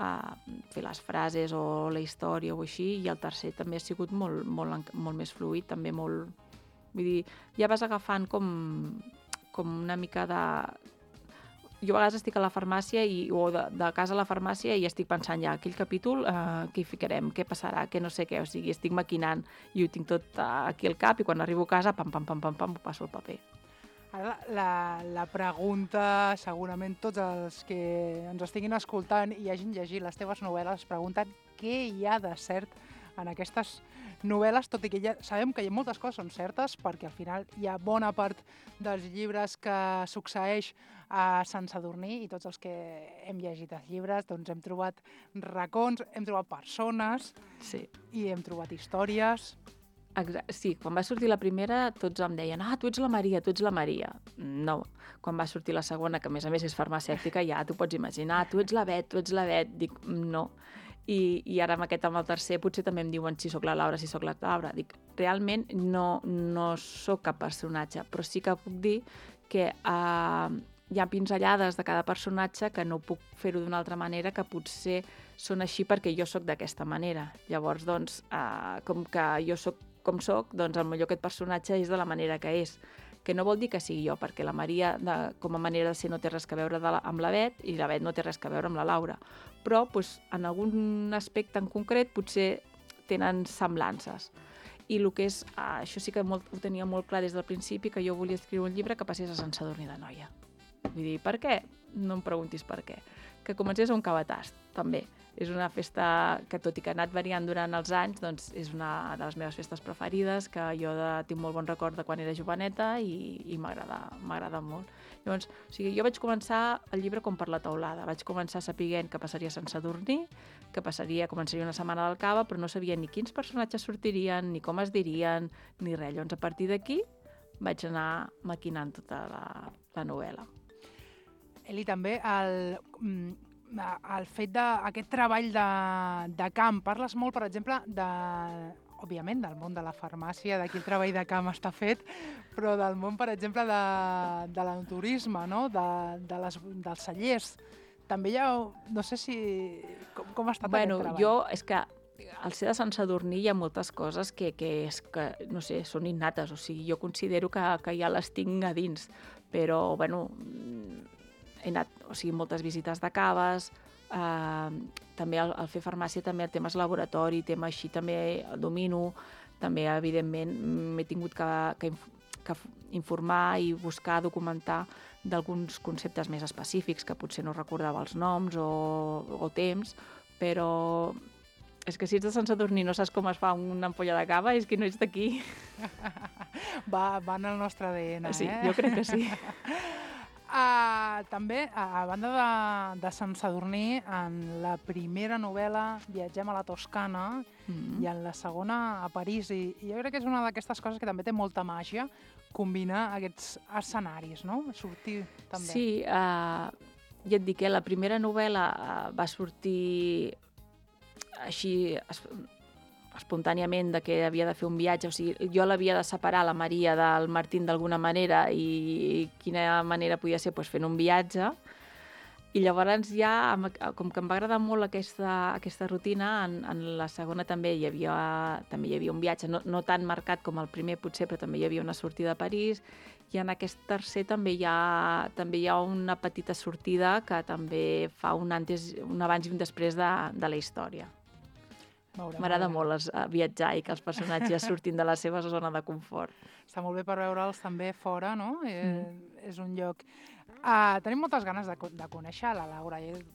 fer les frases o la història o així, i el tercer també ha sigut molt més fluid, també molt... Vull dir, ja vas agafant com una mica de... Jo a vegades estic a la farmàcia o de casa a la farmàcia i estic pensant ja, aquell capítol, què hi ficarem, què passarà, què no sé què, o sigui, estic maquinant i ho tinc tot aquí al cap i quan arribo a casa, pam, ho passo al paper. Ara la pregunta, segurament tots els que ens estiguin escoltant i hagin llegit les teves novel·les pregunten què hi ha de cert en aquestes novel·les, tot i que ja sabem que moltes coses són certes, perquè al final hi ha bona part dels llibres que succeeix a Sant Sadurní i tots els que hem llegit els llibres doncs hem trobat racons, hem trobat persones i hem trobat històries. Sí, quan va sortir la primera tots em deien tu ets la Maria. No, quan va sortir la segona, que a més és farmacèutica, ja t'ho pots imaginar, tu ets la Bet, dic no. I ara amb el tercer potser també em diuen si sóc la Laura. Dic, realment no sóc cap personatge, però sí que puc dir que hi ha pinzellades de cada personatge que no puc fer-ho d'una altra manera, que potser són així perquè jo sóc d'aquesta manera. Llavors, doncs, com que jo sóc com sóc, doncs potser aquest personatge és de la manera que és. Que no vol dir que sigui jo, perquè la Maria, com a manera de ser, no té res a veure amb la Bet i la Bet no té res a veure amb la Laura. Però en algun aspecte en concret potser tenen semblances. I el que és, això sí que ho tenia molt clar des del principi, que jo volia escriure un llibre que passés a Sant Sadurní d'Anoia. Vull dir, per què? No em preguntis per què. Que comencés a un cabatàs, també. És una festa que, tot i que ha anat variant durant els anys, doncs és una de les meves festes preferides, que jo tinc molt bon record de quan era joveneta i m'agrada molt. Llavors, o sigui, jo vaig començar el llibre com per la teulada. Vaig començar sapiguent que passaria a Sant Sadurní, que començaria una setmana del Cava, però no sabia ni quins personatges sortirien, ni com es dirien, ni res. Llavors, a partir d'aquí, vaig anar maquinant tota la novel·la. Eli, també el fet d'aquest treball de camp, parles molt, per exemple, òbviament, del món de la farmàcia, d'aquí el treball de camp està fet, però del món, per exemple, de l'enoturisme, no? Dels cellers. També hi ha, no sé si... Com ha estat aquest treball? És que al ser de Sant Sadurní hi ha moltes coses que no sé, són innates, o sigui, jo considero que ja les tinc a dins, però, he anat, o sigui, moltes visites de caves, també al fer farmàcia també el tema és laboratori, tema així també el domino, també evidentment m'he tingut que informar i buscar, documentar d'alguns conceptes més específics que potser no recordava els noms o temps, però és que si ets de Sant Sadurní no saps com es fa una ampolla de cava, és que no ets d'aquí. Va en el nostre ADN, sí, jo crec que sí. També, a banda de Sant Sadurní, en la primera novel·la viatgem a la Toscana i en la segona a París. I jo crec que és una d'aquestes coses que també té molta màgia, combinar aquests escenaris, no? Sortir també. Sí, ja et dic, la primera novel·la va sortir així espontàniament, de que havia de fer un viatge, o sigui, jo l'havia de separar, la Maria, del Martín d'alguna manera, i quina manera podia ser? Doncs fent un viatge. I llavors ja, com que em va agradar molt aquesta rutina, en la segona també hi havia un viatge, no tan marcat com el primer potser, però també hi havia una sortida a París, i en aquest tercer també hi ha una petita sortida que també fa un abans i un després de la història. M'agrada molt viatjar i que els personatges surtin de la seva zona de confort. Està molt bé per veure'ls també fora, no? És un lloc... Tenim moltes ganes de conèixer la Laura.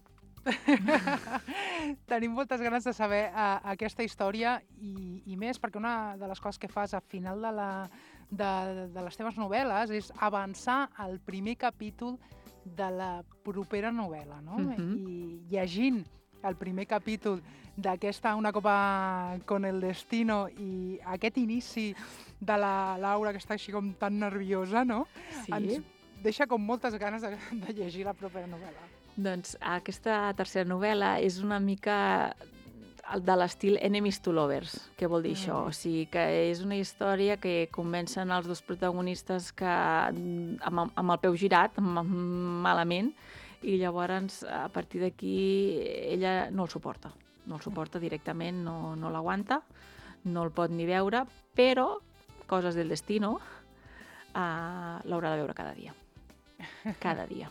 Tenim moltes ganes de saber aquesta història i més, perquè una de les coses que fas al final de les teves novel·les és avançar al primer capítol de la propera novel·la, no? I llegint el primer capítol d'aquesta Una copa con el destino i aquest inici de la Laura, que està així com tan nerviosa, no? Sí. Ens deixa com moltes ganes de llegir la propera novel·la. Doncs aquesta tercera novel·la és una mica de l'estil Enemies to Lovers. Què vol dir això? O sigui, que és una història que comencen els dos protagonistes amb el peu girat, malament, i llavors, a partir d'aquí, ella no el suporta directament, no l'aguanta, no el pot ni veure, però coses del destino l'haurà de veure cada dia. Cada dia.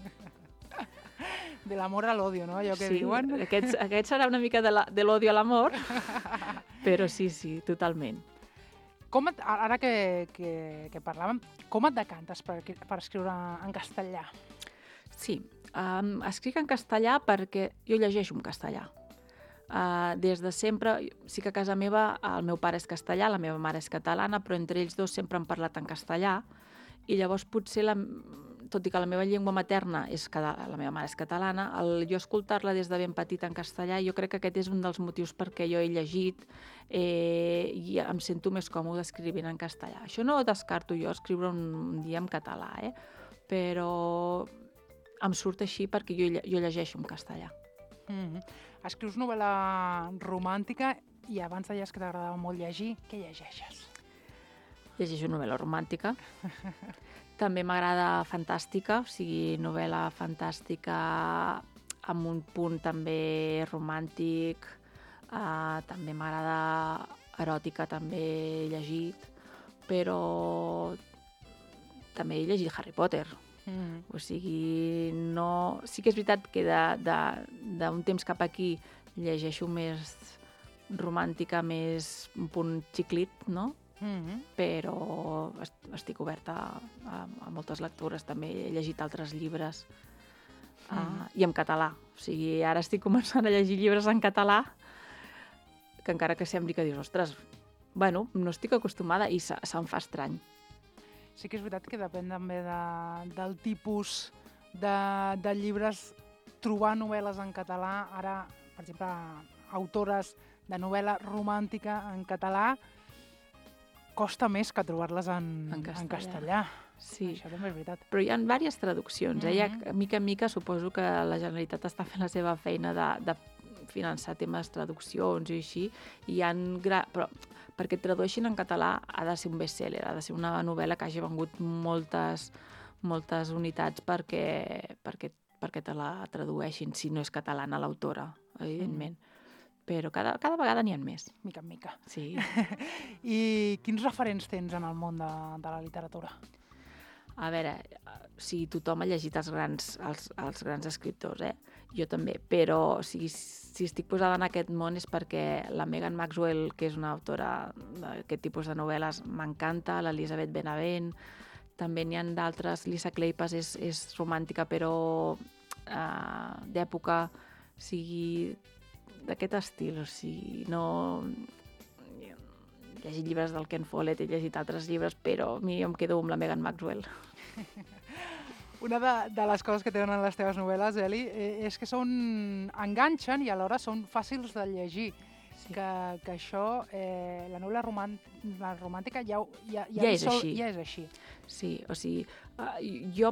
De l'amor a l'odio, no? Allò que diuen. Sí, aquest serà una mica de l'odio a l'amor, però sí, totalment. Ara que parlàvem, com et decantes per escriure en castellà? Sí, escric en castellà perquè jo llegeixo en castellà. Des de sempre, sí que a casa meva el meu pare és castellà, la meva mare és catalana, però entre ells dos sempre han parlat en castellà, i llavors potser, tot i que la meva llengua materna la meva mare és catalana, jo escoltar-la des de ben petit en castellà, jo crec que aquest és un dels motius perquè jo he llegit i em sento més còmode escrivint en castellà. Això no ho descarto jo, escriure un dia en català, però em surt així perquè jo llegeixo en castellà. Escrius novel·la romàntica i abans deies que t'agradava molt llegir. Què llegeixes? Llegeixo novel·la romàntica. També m'agrada fantàstica, o sigui, novel·la fantàstica amb un punt també romàntic. També m'agrada eròtica, també he llegit, però també he llegit Harry Potter. O sigui, sí que és veritat que d'un temps cap aquí llegeixo més romàntica, més un punt xiclit, no? Però estic oberta a moltes lectures. També he llegit altres llibres i en català. O sigui, ara estic començant a llegir llibres en català que encara que sembli que dius, ostres, bueno, no estic acostumada i se'm fa estrany. Sí que és veritat que depèn també del tipus de llibres, trobar novel·les en català. Ara, per exemple, autores de novel·la romàntica en català costa més que trobar-les en castellà. Sí. Això també és veritat. Però hi ha diverses traduccions. Ja, mica en mica, suposo que la Generalitat està fent la seva feina de finançar temes de traduccions i així. Però perquè et tradueixin en català ha de ser un best-seller, ha de ser una novel·la que hagi vengut moltes unitats perquè te la tradueixin, si no és catalana l'autora, evidentment. Però cada vegada n'hi ha més. Mica en mica. Sí. I quins referents tens en el món de la literatura? A veure, si tothom ha llegit els grans escriptors, jo també, però si estic posada en aquest món és perquè la Megan Maxwell, que és una autora d'aquest tipus de novel·les, m'encanta, l'Elisabeth Benavent, també n'hi ha d'altres, Lisa Kleypas és romàntica, però d'època, o sigui, d'aquest estil, o sigui, no... He llegit llibres del Ken Follett, he llegit altres llibres, però a mi em quedo amb la Megan Maxwell. Una de les coses que tenen les teves novel·les, Eli, és que enganxen i alhora són fàcils de llegir. Sí. Que això, la novel·la romàntica ja és així. Sí, o sigui, jo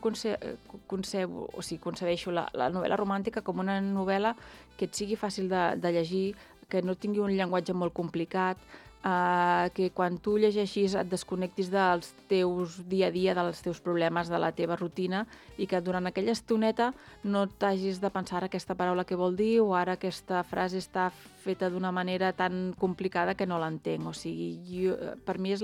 concebeixo la novel·la romàntica com una novel·la que et sigui fàcil de llegir, que no tingui un llenguatge molt complicat, que quan tu llegeixis et desconnectis dels teus dia a dia, dels teus problemes, de la teva rutina, i que durant aquella estoneta no t'hagis de pensar aquesta paraula què vol dir o ara aquesta frase està feta d'una manera tan complicada que no l'entenc. O sigui, per mi és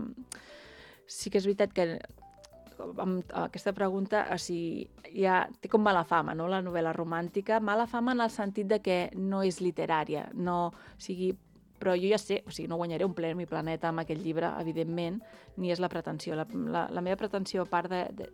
sí que és veritat que amb aquesta pregunta ja té com mala fama, no?, la novel·la romàntica. Mala fama en el sentit de que no és literària, però jo ja sé, o sigui, no guanyaré un Premi Planeta amb aquest llibre, evidentment, ni és la pretensió. La meva pretensió, a part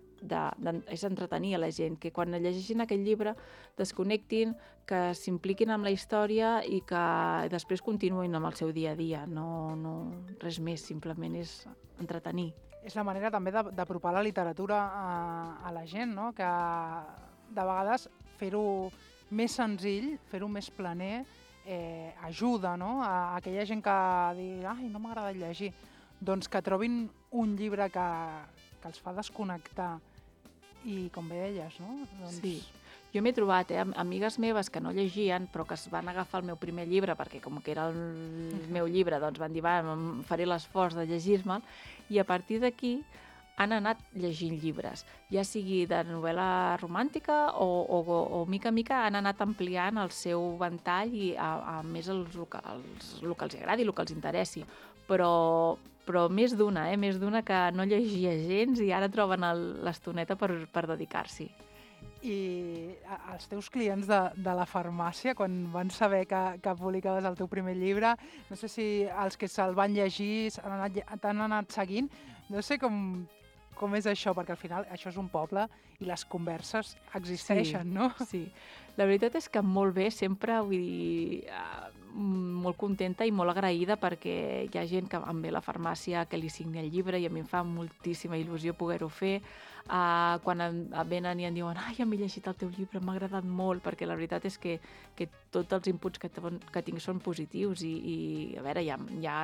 és entretenir a la gent, que quan llegeixin aquest llibre desconnectin, que s'impliquin amb la història i que després continuïn amb el seu dia a dia. No, res més, simplement és entretenir. És la manera també d'apropar la literatura a la gent, no?, que de vegades fer-ho més senzill, fer-ho més planer, ajuda, no?, a aquella gent que digui ai, no m'agrada llegir, doncs que trobin un llibre que els fa desconnectar i, com bé deies, no? Sí, jo m'he trobat amigues meves que no llegien però que es van agafar el meu primer llibre perquè com que era el meu llibre doncs van dir, faré l'esforç de llegir-me'l, i a partir d'aquí han anat llegint llibres, ja sigui de novel·la romàntica o mica en mica han anat ampliant el seu ventall i a més el que els agradi, el que els interessi. Però més d'una que no llegia gens i ara troben l'estoneta per dedicar-s'hi. I els teus clients de la farmàcia, quan van saber que publicaves el teu primer llibre, no sé si els que se'l van llegir t'han anat seguint, no sé com és això, perquè al final això és un poble i les converses existeixen, no? Sí, la veritat és que molt bé, sempre, vull dir, molt contenta i molt agraïda perquè hi ha gent que em ve a la farmàcia que li signi el llibre i a mi em fa moltíssima il·lusió poder-ho fer. Quan venen i em diuen ai, hem llegit el teu llibre, m'ha agradat molt, perquè la veritat és que tots els inputs que tinc són positius i a veure,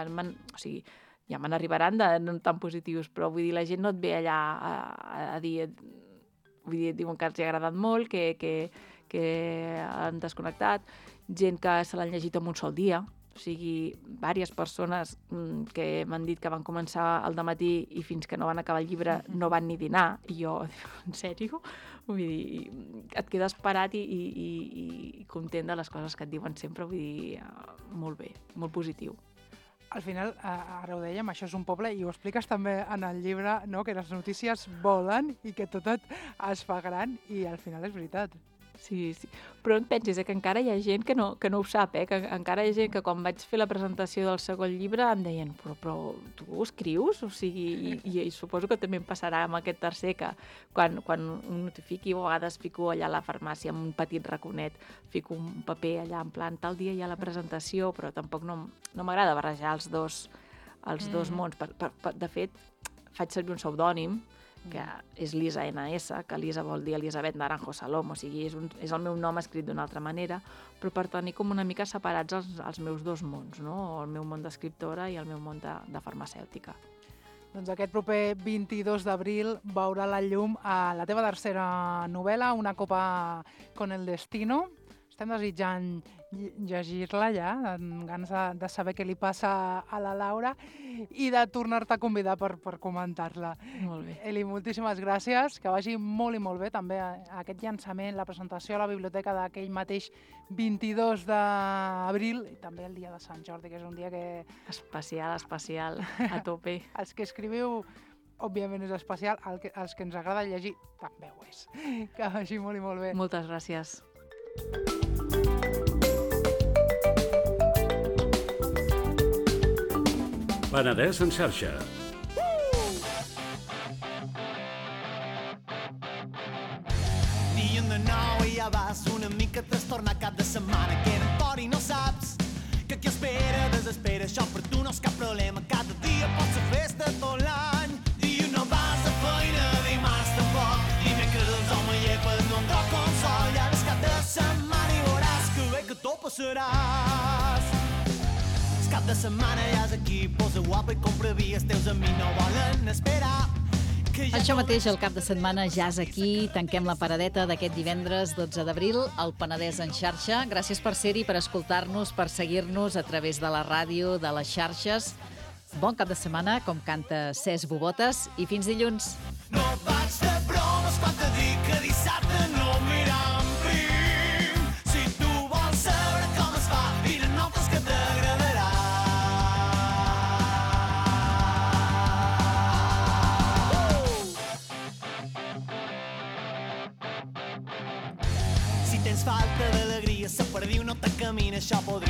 ja me n'arribaran de no tan positius, però vull dir, la gent no et ve allà a dir, vull dir, diuen que els ha agradat molt, que han desconnectat, gent que se l'han llegit en un sol dia, o sigui, diverses persones que m'han dit que van començar al dematí i fins que no van acabar el llibre no van ni dinar, i jo, en sèrio? Vull dir, et quedes parat i content de les coses que et diuen sempre, vull dir, molt bé, molt positiu. Al final, ara ho dèiem, això és un poble i ho expliques també en el llibre, no?, que les notícies volen i que tot es fa gran i al final és veritat. Sí. Però no et pensis que encara hi ha gent que no ho sap, que encara hi ha gent que quan vaig fer la presentació del segon llibre em deien, però tu ho escrius? O sigui, i suposo que també em passarà amb aquest tercer, que quan ho notifiqui, a vegades fico allà a la farmàcia amb un petit raconet, fico un paper allà en plan, tal dia hi ha la presentació, però tampoc no m'agrada barrejar els dos mons. De fet, faig servir un pseudònim, que és Lisa NS, que Lisa vol dir Elisabet Naranjo Salom, o sigui, és el meu nom escrit d'una altra manera, però per tenir com una mica separats els meus dos mons, no? El meu món d'escriptora i el meu món de farmacèutica. Doncs aquest proper 22 d'abril veurà la llum a la teva tercera novel·la, Una copa con el destino. Estem desitjant llegir-la ja, amb ganes de saber què li passa a la Laura i de tornar-te a convidar per comentar-la. Molt bé. Eli, moltíssimes gràcies, que vagi molt i molt bé també aquest llançament, la presentació a la biblioteca d'aquell mateix 22 d'abril i també el dia de Sant Jordi, que és un dia que... Especial, a tope. Els que escriviu, òbviament és especial, els que ens agrada llegir també ho és. Que vagi molt i molt bé. Moltes gràcies. Penedès en xarxa. Dia de nou i ja vas una mica trastornat cap de setmana que era fora i no saps que qui espera desespera, això per tu no és cap problema, cada dia pot ser festa tot l'any. Dia no vas a feina, dimarts tampoc, dimecres els homes llepes no em troc consol, ja ves cap de setmana i veuràs que bé que tot passaràs. Cap de setmana ja és aquí, posa guapa i compra vi, els teus amics no volen esperar. Això mateix, el cap de setmana ja és aquí. Tanquem la paradeta d'aquest divendres 12 d'abril al Penedès en xarxa. Gràcies per ser-hi, per escoltar-nos, per seguir-nos a través de la ràdio, de les xarxes. Bon cap de setmana, com canta Cesc Bobotes, i fins dilluns. No vaig de bromes quan te dic que dissabte no miram prim. Si tu vols saber com es fa, vine nosaltres que t'agradarà. Si tens falta d'alegria, la perdiu no te camina, això podria